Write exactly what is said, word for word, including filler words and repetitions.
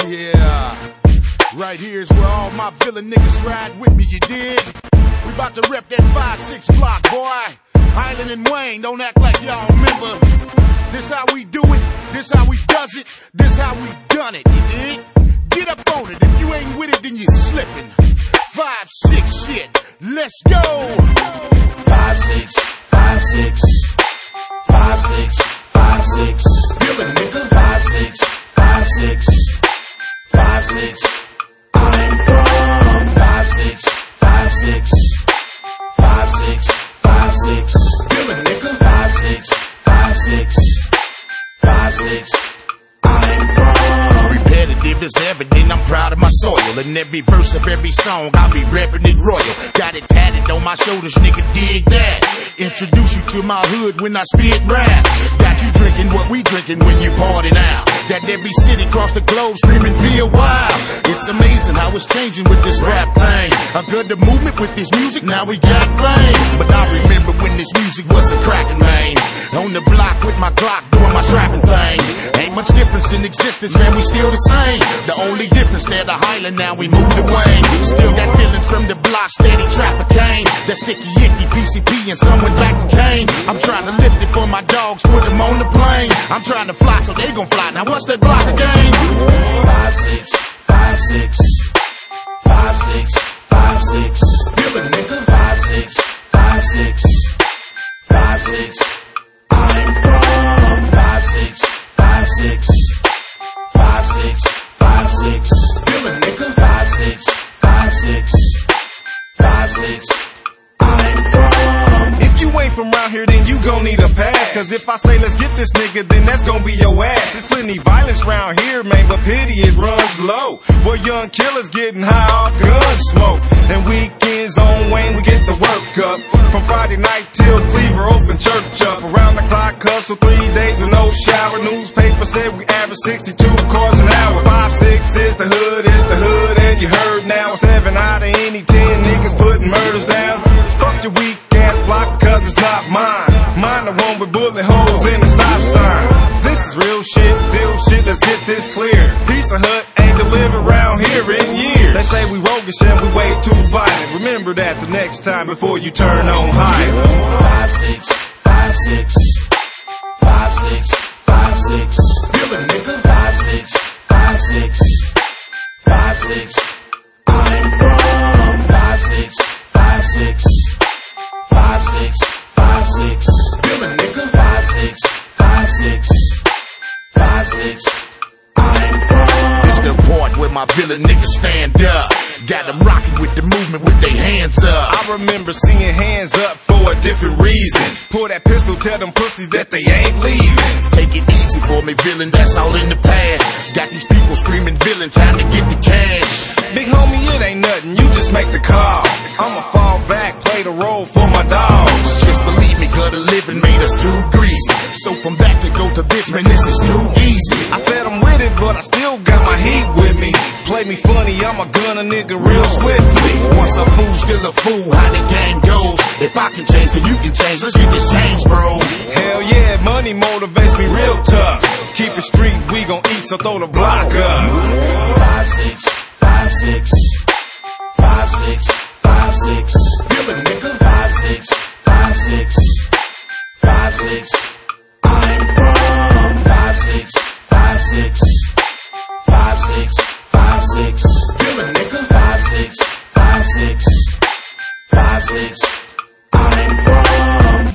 Yeah, right here is where all my villain niggas ride with me, you dig? We about to rep that five six block, boy. Island and Wayne, don't act like y'all remember. This how we do it, this how we does it, this how we done it, you dig? Get up on it, if you ain't with it, then you're slipping. Five, six, shit, let's go! Five, six, five, six, five, six, five, six, villain nigga. Five, six, five, six, five, six, I'm from five, six, five, six, five, six, five, six, villain nigga. Five, six, five, six, five, six, I'm from. Repetitive is evident, I'm proud of my soil. In every verse of every song, I'll be reppin' it royal. Got it tatted on my shoulders, nigga, dig that. Introduce you to my hood when I spit rap. Got you drinking what we drinking when you party now. Got every city across the globe screaming feel wild. It's amazing how it's changing with this rap thing. A good the movement with this music, now we got fame. But I remember when this music wasn't cracking, man. On the block with my Glock doing my strapping thing. Ain't much difference in existence, man, we still the same. The only difference there, the Highland, now we moved away. Still got feelings from the block, steady trapper cane. That sticky icky P C P and some went back to Kane. I'm trying to lift it for my dogs, put them on the plane. I'm trying to fly so they gon' fly. Now what's that block again? Five, six, five, six, five, six, five, six, villain nigga. Five, six, five, six, five, six, I'm from five, six, five, six, five, six, five, six, villain nigga. Five, six, five, six, five, six, I'm from. If you ain't from around here, then you gon' need a pass. Cause if I say let's get this nigga, then that's gon' be your ass. It's plenty violence around here, man, but pity it runs low. Where young killers getting high off gun smoke. And weekends on Wayne, we get the work up. From Friday night till Cleaver, open church up. Around the clock hustle, three days with no shower. Newspaper said we average sixty-two cars an hour. Five, six is the hood, it's the hood, and you heard now. Seven out of any ten niggas putting murders down. Fuck your weak ass block, cause it's not mine. Mine the one with bullet holes in the stop sign. This is real shit, real shit, let's get this clear. Piece of Hut ain't delivered around here in years. They say we roguish and we way too violent. Remember that the next time before you turn on high. Five, six, five, six, five, six, five, six, villain nigga. Five, six, five, six, five, six, I'm from five, six, five, six, five, six, five, six, villain nigga. Five, six, five, six, five, six, I'm from. It's the part where my villain niggas stand up. Got them rocking with the movement with their hands up. I remember seeing hands up for a different reason. Pull that pistol, tell them pussies that they ain't leaving. Take it easy for me, villain, that's all in the past. Got these people screaming villain, time to get the cash. Big homie, it ain't nothing, you just make the call. I'ma fall back, play the role for my dogs. Just believe me, gutter living made us too greasy. So from that to go to this, man, this is too easy. I said I'm with it, but I still got my heat with me. Play me funny, I'ma gun a nigga real swiftly. Once a fool, still a fool, how the game goes. If I can change, then you can change, let's get this change, bro. Hell yeah, money motivates me real tough. Keep it street, we gon' eat, so throw the block up. Five, six, five, six, five, six, five, six, villain nigga. Five, six, five, six, five, six, I'm from five, six, five, six, five, six, five, six, villain nigga. Five, six, five, six, five, six.